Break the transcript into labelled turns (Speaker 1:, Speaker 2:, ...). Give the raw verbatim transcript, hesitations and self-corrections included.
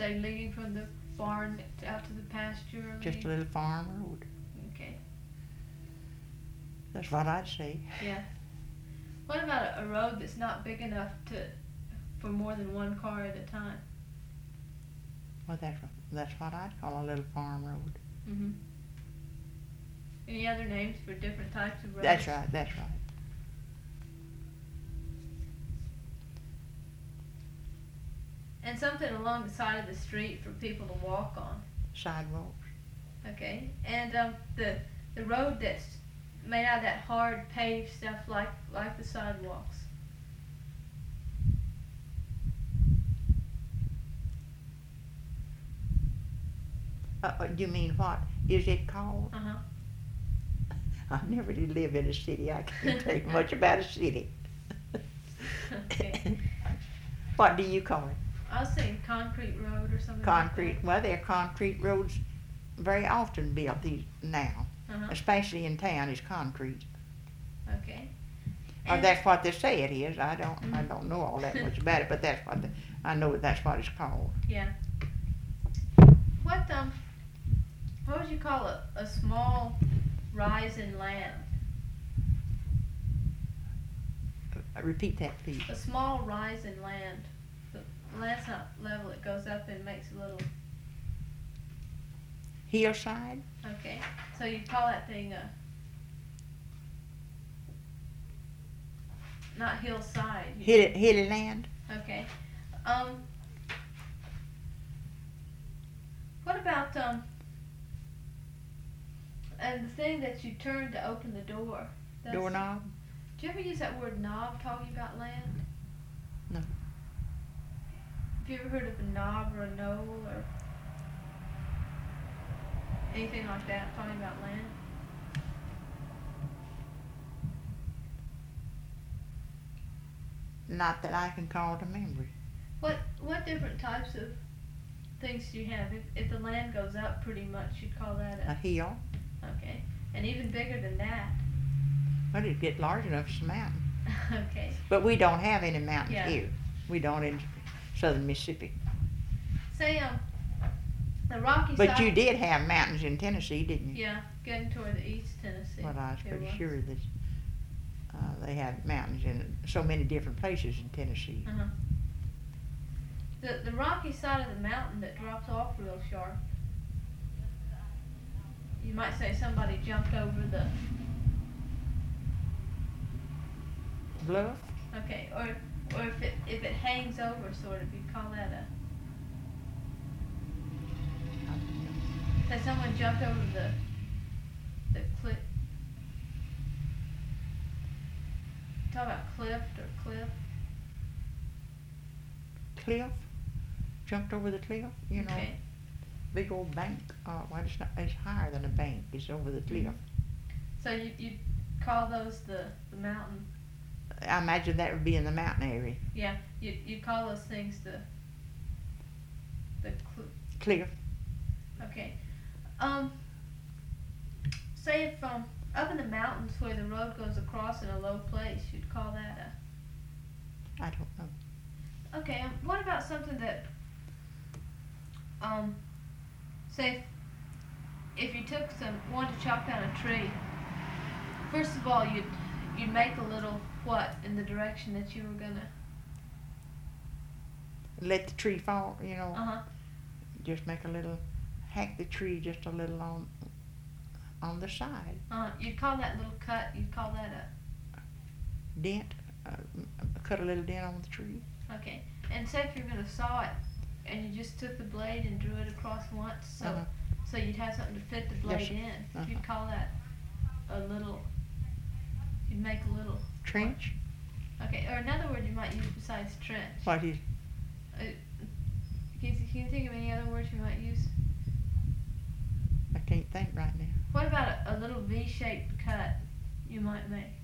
Speaker 1: say leading from the barn out to the pasture? Or
Speaker 2: Just a little farm road.
Speaker 1: Okay.
Speaker 2: That's what I'd say.
Speaker 1: Yeah. What about a, a road that's not big enough to for more than one car at a time?
Speaker 2: Well, that's that's what I'd call a little farm road.
Speaker 1: Mhm. Any other names for different types of roads?
Speaker 2: That's right. That's right.
Speaker 1: And something along the side of the street for people to walk on.
Speaker 2: Sidewalks.
Speaker 1: Okay. And um, the the road that's made out of that hard paved stuff, like like the sidewalks.
Speaker 2: Uh, uh, you mean what is it called?
Speaker 1: Uh huh.
Speaker 2: I never did live in a city. I can't tell you much about a city.
Speaker 1: Okay.
Speaker 2: What do you call it?
Speaker 1: I was saying concrete road or something.
Speaker 2: Concrete.
Speaker 1: Like
Speaker 2: Well, there are concrete roads very often built these now,
Speaker 1: that. Uh-huh.
Speaker 2: especially in town. Is concrete.
Speaker 1: Okay.
Speaker 2: Or
Speaker 1: And-
Speaker 2: that's what they say it is. I don't. I
Speaker 1: Mhm.
Speaker 2: don't know all that much about it, but that's what the, I know that's what it's called.
Speaker 1: Yeah. What um, what would you call a, a small rise in land?
Speaker 2: Uh, Repeat that, please.
Speaker 1: A small rise in land. The land's not level; it goes up and makes a little.
Speaker 2: Hillside.
Speaker 1: Okay, so you call that thing a. Not hillside. you-
Speaker 2: Hilly, hilly land.
Speaker 1: Okay. Um. What about um. And the thing that you turn to open the door. That's-
Speaker 2: Doorknob.
Speaker 1: Do you ever use that word knob talking about land?
Speaker 2: No.
Speaker 1: Have you ever heard of a knob or a knoll or anything like that talking about land?
Speaker 2: Not that I can call to memory.
Speaker 1: What what different types of things do you have? If, if the land goes up pretty much, you'd call that
Speaker 2: A
Speaker 1: a
Speaker 2: hill.
Speaker 1: okay, and even bigger than that.
Speaker 2: Well, it'd get large enough as a mountain.
Speaker 1: Okay.
Speaker 2: But we don't have any mountains
Speaker 1: Yeah.
Speaker 2: here. We don't in southern Mississippi.
Speaker 1: Say um, the Rocky
Speaker 2: But
Speaker 1: side.
Speaker 2: you did have mountains in Tennessee, didn't you?
Speaker 1: Yeah, getting toward the East Tennessee.
Speaker 2: Well, I was
Speaker 1: there
Speaker 2: pretty sure that uh, they had mountains in so many different places in Tennessee.
Speaker 1: Uh-huh. The the rocky side of the mountain that drops off real sharp. You might say somebody jumped over the.
Speaker 2: Bluff?
Speaker 1: Okay, or or if it if it hangs over sort of, you'd call that a. Say someone jumped over the. The cliff. Talk about cliff or cliff.
Speaker 2: Cliff? Jumped over the cliff? You know,
Speaker 1: Okay.
Speaker 2: big old bank. Uh, well, it's, not, it's higher than a bank. It's over the cliff.
Speaker 1: So you you call those the the mountain.
Speaker 2: I imagine that would be in the mountain area.
Speaker 1: Yeah, you you call those things the the cl-
Speaker 2: Cliff.
Speaker 1: okay. Um, say if um up in the mountains where the road goes across in a low place, you'd call that
Speaker 2: I don't know.
Speaker 1: a. Okay. Um, what about something that um say if, if you took some wanted to chop down a tree. First of all, you'd you'd make a little what in the direction that you were gonna.
Speaker 2: Let the tree fall, you know.
Speaker 1: Uh huh.
Speaker 2: Just make a little, hack the tree just a little on on the side.
Speaker 1: Uh, you'd call that little cut. You'd call that a.
Speaker 2: Dent, uh, cut a little dent on the tree.
Speaker 1: Okay. And say if you're gonna saw it, and you just took the blade and drew it across once, so
Speaker 2: Uh-huh.
Speaker 1: so you'd have something to fit the blade
Speaker 2: Yes, sir.
Speaker 1: in.
Speaker 2: Uh-huh.
Speaker 1: You'd call that a little. You'd make a little.
Speaker 2: Trench?
Speaker 1: Okay. Or another word you might use besides trench.
Speaker 2: What is,
Speaker 1: Uh, can, you, can you think of any other words you might use?
Speaker 2: I can't think right now.
Speaker 1: What about a, a little V-shaped cut you might make?